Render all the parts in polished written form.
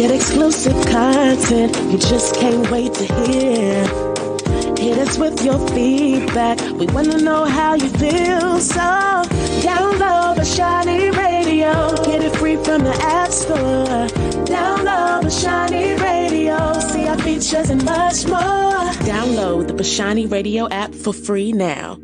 Get exclusive content you just can't wait to hear. Hit us with your feedback. We want to know how you feel. So download the Shiny Radio. Get it free from the App Store. Download the Shiny Radio. See our features and much more. Download the Shiny Radio app for free now.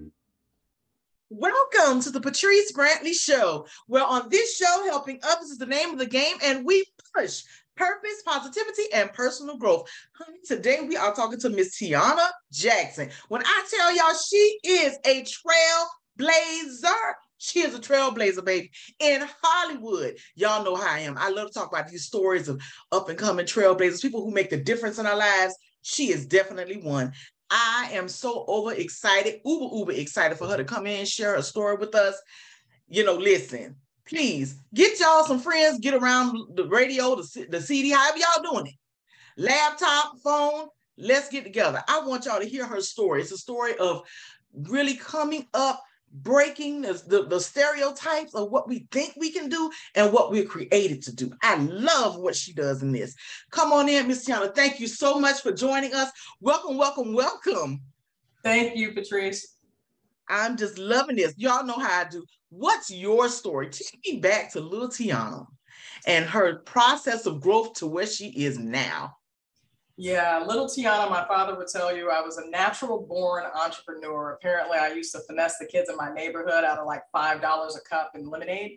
Welcome to the Patrice Brantley Show, where on this show, helping others is the name of the game, and we push purpose, positivity, and personal growth. Honey, today we are talking to Miss Tiana Jackson. When I tell y'all she is a trailblazer, she is a trailblazer, baby, in Hollywood. Y'all know how I am. I love to talk about these stories of up-and-coming trailblazers, people who make the difference in our lives. She is definitely one. I am so excited, uber excited for her to come in and share her story with us. You know, listen, please get y'all some friends, get around the radio, the CD, however y'all doing it. Laptop, phone, let's get together. I want y'all to hear her story. It's a story of really coming up, breaking the stereotypes of what we think we can do and what we're created to do. I love what she does in this. Come on in, Miss Tiana. Thank you so much for joining us. Welcome, welcome, welcome. Thank you, Patrice. I'm just loving this. Y'all know how I do. What's your story? Take me back to little Tiana and her process of growth to where she is now. Yeah, little Tiana, my father would tell you I was a natural born entrepreneur. Apparently, I used to finesse the kids in my neighborhood out of like $5 a cup in lemonade.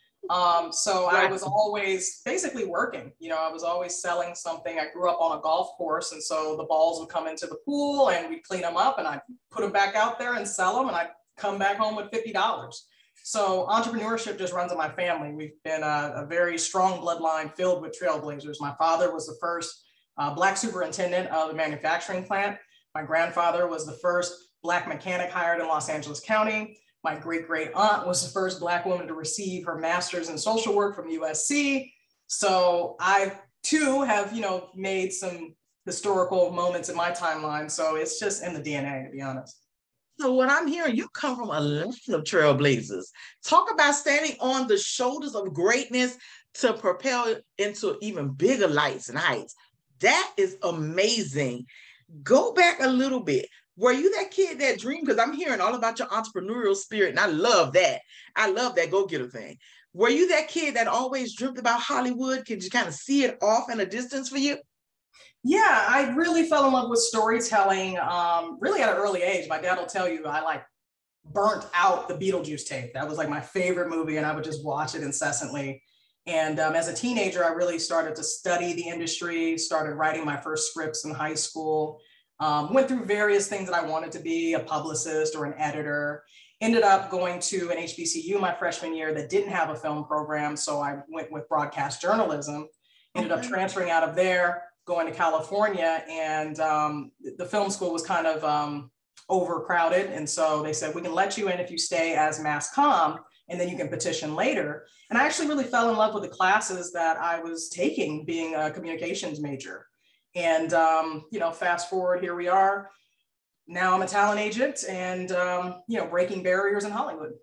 So I was always basically working. You know, I was always selling something. I grew up on a golf course, and so the balls would come into the pool, and we'd clean them up, and I'd put them back out there and sell them, and I'd come back home with $50. So entrepreneurship just runs in my family. We've been a very strong bloodline filled with trailblazers. My father was the first Black superintendent of the manufacturing plant. My grandfather was the first Black mechanic hired in Los Angeles County. My great aunt was the first Black woman to receive her master's in social work from USC. So I too have, made some historical moments in my timeline. So it's just in the DNA, to be honest. So what I'm hearing, you come from a line of trailblazers. Talk about standing on the shoulders of greatness to propel into even bigger lights and heights. That is amazing. Go back a little bit. Were you that kid that dreamed? Because I'm hearing all about your entrepreneurial spirit, and I love that. I love that go-getter thing. Were you that kid that always dreamt about Hollywood? Could you kind of see it off in a distance for you? Yeah, I really fell in love with storytelling really at an early age. My dad will tell you I burnt out the Beetlejuice tape. That was like my favorite movie, and I would just watch it incessantly. And as a teenager, I really started to study the industry, started writing my first scripts in high school, went through various things that I wanted to be, a publicist or an editor, ended up going to an HBCU my freshman year that didn't have a film program. So I went with broadcast journalism, ended up transferring out of there, going to California, and the film school was kind of overcrowded. And so they said, we can let you in if you stay as mass comm, and then you can petition later. And I actually really fell in love with the classes that I was taking, being a communications major. And, fast forward, here we are. Now I'm a talent agent and, breaking barriers in Hollywood.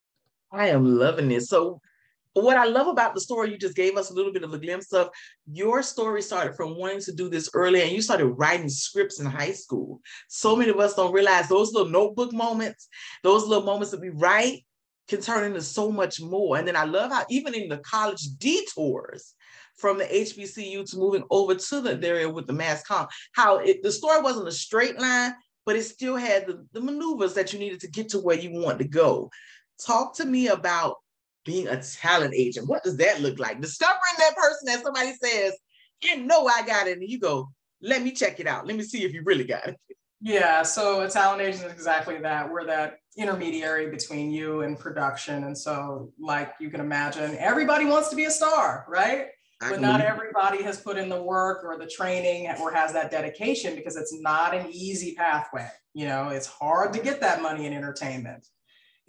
I am loving this. So what I love about the story, you just gave us a little bit of a glimpse of. Your story started from wanting to do this early, and you started writing scripts in high school. So many of us don't realize those little notebook moments, those little moments that we write, can turn into so much more. And then I love how even in the college detours from the HBCU to moving over to the area with the mass comm, how the story wasn't a straight line, but it still had the maneuvers that you needed to get to where you want to go. Talk to me about being a talent agent. What does that look like? Discovering that person that somebody says, I know I got it. And you go, let me check it out. Let me see if you really got it. Yeah, so a talent agent is exactly that. We're that intermediary between you and production. And so, like you can imagine, everybody wants to be a star, right? But not everybody has put in the work or the training or has that dedication, because it's not an easy pathway. It's hard to get that money in entertainment.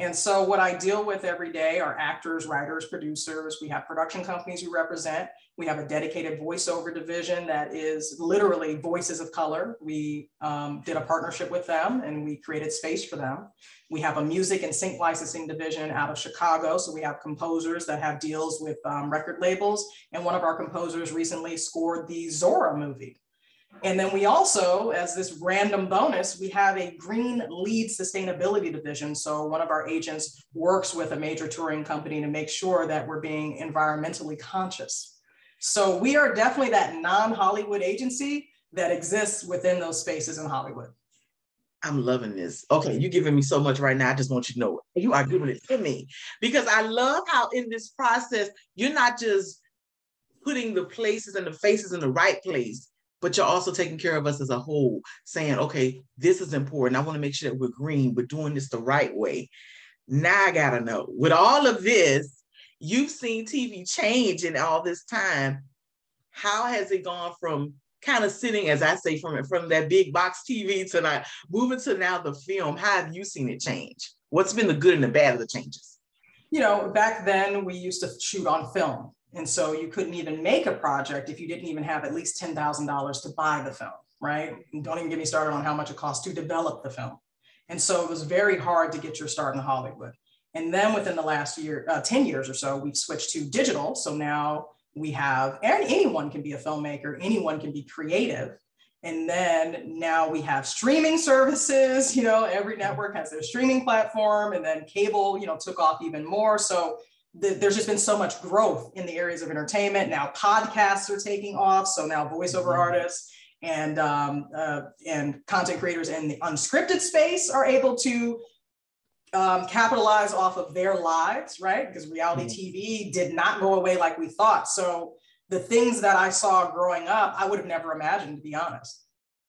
And so what I deal with every day are actors, writers, producers. We have production companies we represent. We have a dedicated voiceover division that is literally voices of color. We did a partnership with them and we created space for them. We have a music and sync licensing division out of Chicago. So we have composers that have deals with record labels. And one of our composers recently scored the Zora movie. And then we also, as this random bonus, we have a green lead sustainability division. So one of our agents works with a major touring company to make sure that we're being environmentally conscious. So we are definitely that non-Hollywood agency that exists within those spaces in Hollywood. I'm loving this. Okay, you're giving me so much right now. I just want you to know you are giving it to me, because I love how in this process, you're not just putting the places and the faces in the right place, but you're also taking care of us as a whole, saying, okay, this is important. I want to make sure that we're green, we're doing this the right way. Now I gotta know, with all of this, you've seen TV change in all this time. How has it gone from kind of sitting, as I say, from that big box TV to now, moving to now the film? How have you seen it change? What's been the good and the bad of the changes? You know, back then we used to shoot on film. And so you couldn't even make a project if you didn't even have at least $10,000 to buy the film, right? And don't even get me started on how much it costs to develop the film. And so it was very hard to get your start in Hollywood. And then within the last 10 years or so, we've switched to digital. So now we have, and anyone can be a filmmaker, anyone can be creative. And then now we have streaming services, you know, every network has their streaming platform, and then cable, you know, took off even more. So there's just been so much growth in the areas of entertainment. Now podcasts are taking off. So now voiceover artists and content creators in the unscripted space are able to capitalize off of their lives, right? Because reality TV did not go away like we thought. So the things that I saw growing up, I would have never imagined, to be honest.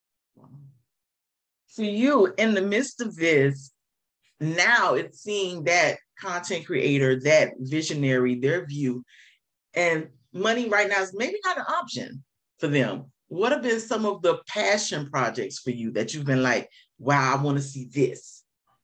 For you, in the midst of this, now it's seeing that content creator, that visionary, their view, and money right now is maybe not an option for them. What have been some of the passion projects for you that you've been like, wow, I want to see this?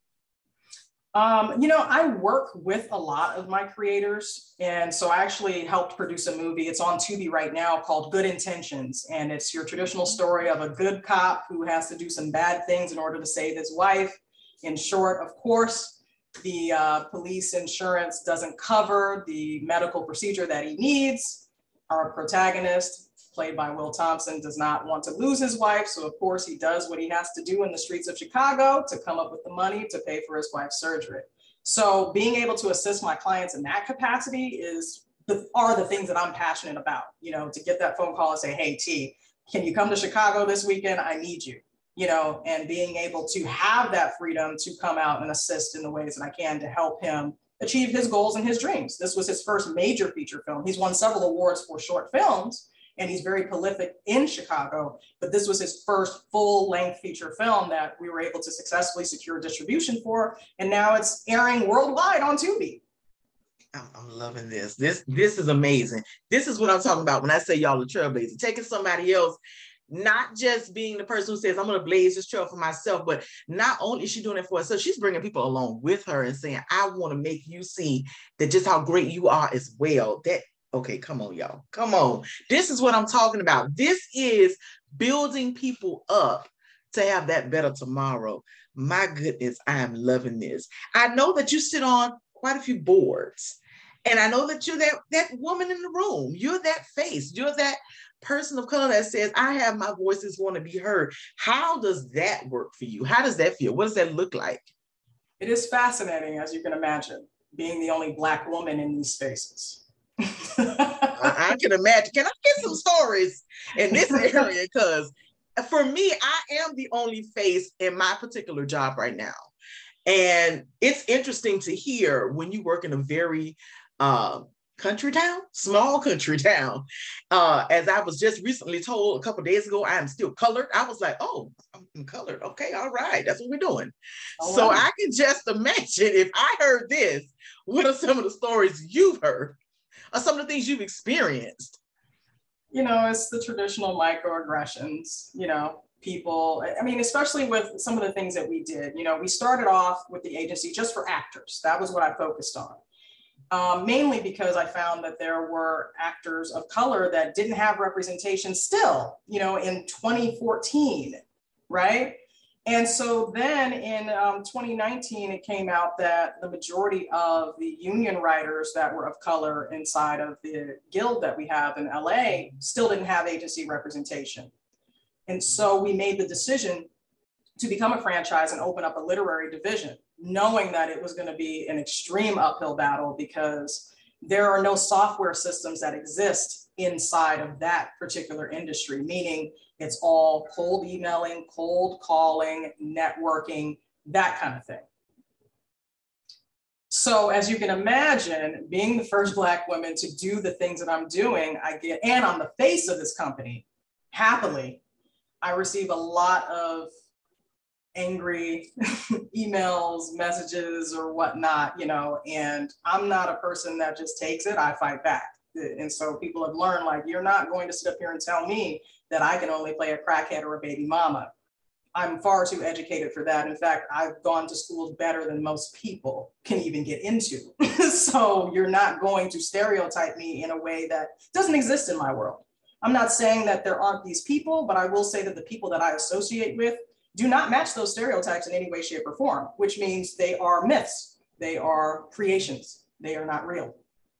You know, I work with a lot of my creators. And so I actually helped produce a movie. It's on Tubi right now called Good Intentions. And it's your traditional story of a good cop who has to do some bad things in order to save his wife. In short, of course, the police insurance doesn't cover the medical procedure that he needs. Our protagonist, played by Will Thompson, does not want to lose his wife. So of course he does what he has to do in the streets of Chicago to come up with the money to pay for his wife's surgery. So being able to assist my clients in that capacity are the things that I'm passionate about, you know, to get that phone call and say, hey, T, can you come to Chicago this weekend? I need you, you know, and being able to have that freedom to come out and assist in the ways that I can to help him achieve his goals and his dreams. This was his first major feature film. He's won several awards for short films, and he's very prolific in Chicago, but this was his first full-length feature film that we were able to successfully secure distribution for, and now it's airing worldwide on Tubi. I'm loving this. This is amazing. This is what I'm talking about when I say y'all are trailblazers. Taking somebody else, not just being the person who says, I'm going to blaze this trail for myself, but not only is she doing it for herself, she's bringing people along with her and saying, I want to make you see that just how great you are as well. Okay, come on, y'all. Come on. This is what I'm talking about. This is building people up to have that better tomorrow. My goodness, I am loving this. I know that you sit on quite a few boards, and I know that you're that woman in the room. You're that face. You're that person of color that says, I have my voices want to be heard. How does that work for you? How does that feel? What does that look like? It is fascinating, as you can imagine, being the only Black woman in these spaces. I can imagine. Can I get some stories in this area? Because for me, I am the only face in my particular job right now. And it's interesting to hear when you work in a very country town, small country town. As I was just recently told a couple of days ago, I am still colored. I was like, oh, I'm colored. Okay, all right. That's what we're doing. Oh, so wow. I can just imagine if I heard this, what are some of the stories you've heard? Or some of the things you've experienced? You know, it's the traditional microaggressions, you know, people. I mean, especially with some of the things that we did. You know, we started off with the agency just for actors. That was what I focused on. Mainly because I found that there were actors of color that didn't have representation still, you know, in 2014, right? And so then in 2019, it came out that the majority of the union writers that were of color inside of the guild that we have in LA still didn't have agency representation. And so we made the decision to become a franchise and open up a literary division, knowing that it was going to be an extreme uphill battle because there are no software systems that exist inside of that particular industry, meaning it's all cold emailing, cold calling, networking, that kind of thing. So as you can imagine, being the first Black woman to do the things that I'm doing, and I'm the face of this company, happily, I receive a lot of angry emails, messages, or whatnot, you know, and I'm not a person that just takes it, I fight back. And so people have learned, like, you're not going to sit up here and tell me that I can only play a crackhead or a baby mama. I'm far too educated for that. In fact, I've gone to schools better than most people can even get into. So you're not going to stereotype me in a way that doesn't exist in my world. I'm not saying that there aren't these people, but I will say that the people that I associate with do not match those stereotypes in any way, shape, or form, which means they are myths. They are creations. They are not real.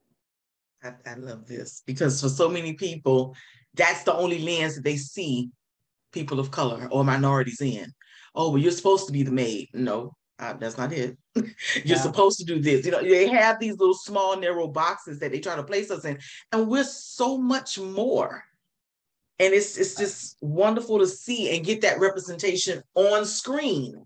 I love this because for so many people, that's the only lens that they see people of color or minorities in. Oh, well, you're supposed to be the maid. No, that's not it. You're supposed to do this. You know, they have these little small, narrow boxes that they try to place us in, and we're so much more. And it's just wonderful to see and get that representation on screen,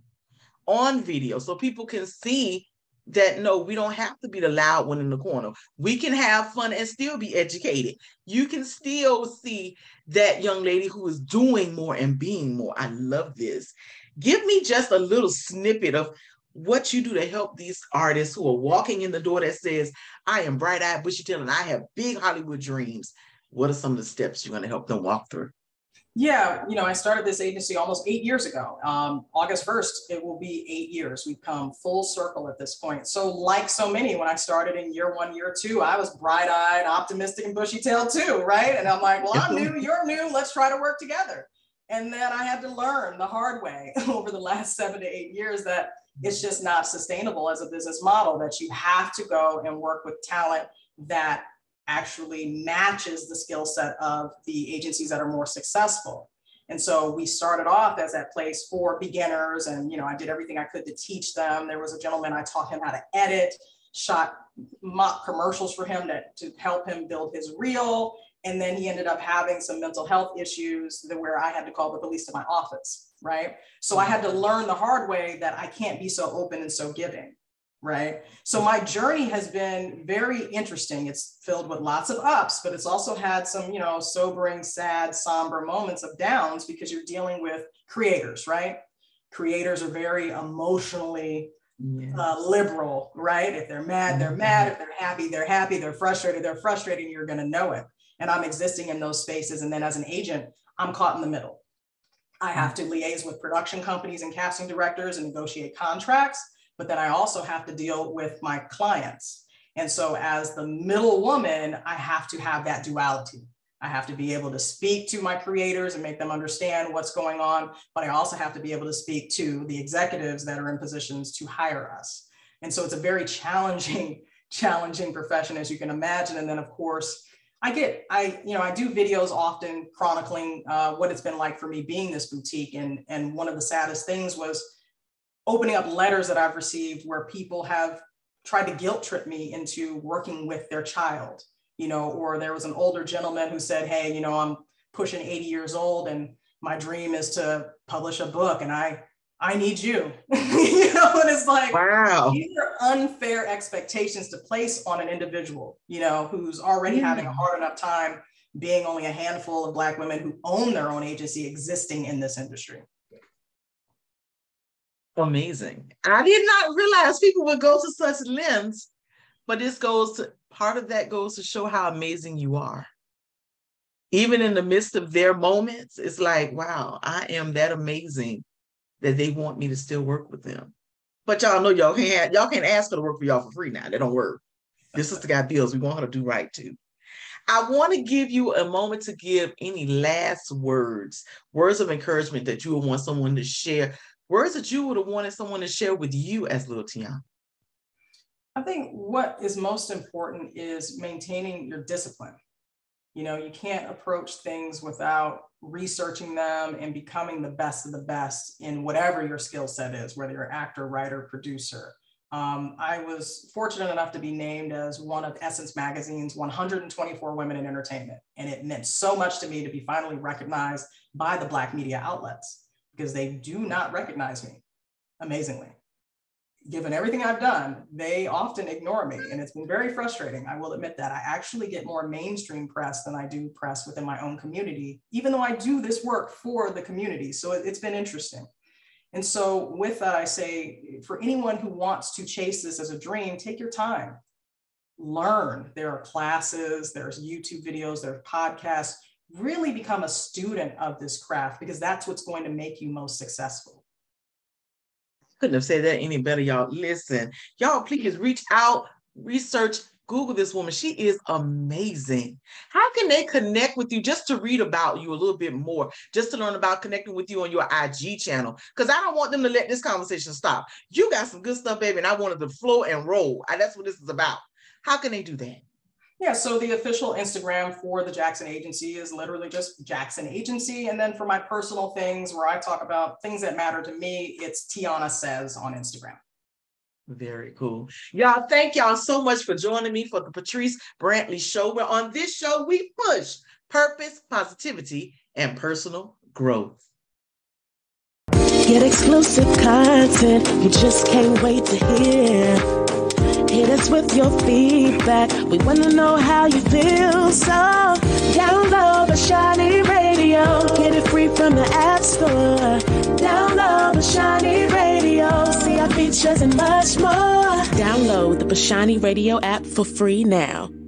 on video, so people can see that, no, we don't have to be the loud one in the corner. We can have fun and still be educated. You can still see that young lady who is doing more and being more. I love this. Give me just a little snippet of what you do to help these artists who are walking in the door that says, I am bright-eyed, bushy-tailed, and I have big Hollywood dreams. What are some of the steps you're going to help them walk through? Yeah, you know, I started this agency almost 8 years ago. August 1st, it will be 8 years. We've come full circle at this point. So like so many, when I started in year 1, year 2, I was bright-eyed, optimistic, and bushy-tailed too, right? And I'm like, well, I'm new, you're new, let's try to work together. And then I had to learn the hard way over the last 7 to 8 years that it's just not sustainable as a business model, that you have to go and work with talent that actually matches the skill set of the agencies that are more successful. And so we started off as that place for beginners, and, you know, I did everything I could to teach them. There was a gentleman, I taught him how to edit, shot mock commercials for him to help him build his reel. And then he ended up having some mental health issues where I had to call the police to my office, right? So I had to learn the hard way that I can't be so open and so giving. Right. So my journey has been very interesting. It's filled with lots of ups, but it's also had some, you know, sobering, sad, somber moments of downs because you're dealing with creators, right? Creators are very emotionally liberal, right? If they're mad, they're mad. If they're happy, they're happy. They're frustrated, and you're going to know it. And I'm existing in those spaces. And then as an agent, I'm caught in the middle. I have to liaise with production companies and casting directors and negotiate contracts. But then I also have to deal with my clients. And so as the middle woman, I have to have that duality. I have to be able to speak to my creators and make them understand what's going on, but I also have to be able to speak to the executives that are in positions to hire us. And so it's a very challenging profession, as you can imagine. And then of course, I do videos often chronicling what it's been like for me being this boutique. And one of the saddest things was opening up letters that I've received where people have tried to guilt trip me into working with their child, you know, or there was an older gentleman who said, hey, you know, I'm pushing 80 years old and my dream is to publish a book and I need you, you know, and it's like, wow, these are unfair expectations to place on an individual, you know, who's already having a hard enough time being only a handful of Black women who own their own agency existing in this industry. Amazing. I did not realize people would go to such lengths, but part of that goes to show how amazing you are. even in the midst of their moments, it's like, wow, I am that amazing that they want me to still work with them. But y'all know y'all can't ask her to work for y'all for free now. They don't work. This is the guy bills. We want her to do right too. I want to give you a moment to give any last words of encouragement that you would want someone to share, words that you would have wanted someone to share with you as little Tiana. I think what is most important is maintaining your discipline. You know, you can't approach things without researching them and becoming the best of the best in whatever your skill set is, whether you're an actor, writer, producer. I was fortunate enough to be named as one of Essence Magazine's 124 Women in Entertainment. And it meant so much to me to be finally recognized by the Black media outlets, because they do not recognize me, amazingly. Given everything I've done, they often ignore me, and it's been very frustrating. I will admit that. I actually get more mainstream press than I do press within my own community, even though I do this work for the community. So it's been interesting. And so with that, I say, for anyone who wants to chase this as a dream, take your time, learn. There are classes, there's YouTube videos, there's podcasts. Really become a student of this craft, because that's what's going to make you most successful. Couldn't have said that any better, y'all. Listen, y'all, please reach out, research, Google this woman. She is amazing. How can they connect with you just to read about you a little bit more, just to learn about connecting with you on your IG channel? Because I don't want them to let this conversation stop. You got some good stuff, baby, and I wanted to flow and roll. That's what this is about. How can they do that? Yeah, so the official Instagram for the Jackson Agency is literally just Jackson Agency. And then for my personal things where I talk about things that matter to me, it's Tiana Says on Instagram. Very cool. Y'all, thank y'all so much for joining me for the Patrice Brantley Show, where on this show, we push purpose, positivity, and personal growth. Get exclusive content you just can't wait to hear. Hit us with your feedback. We want to know how you feel. So download Bashani Radio. Get it free from the App Store. Download Bashani Radio. See our features and much more. Download the Bashani Radio app for free now.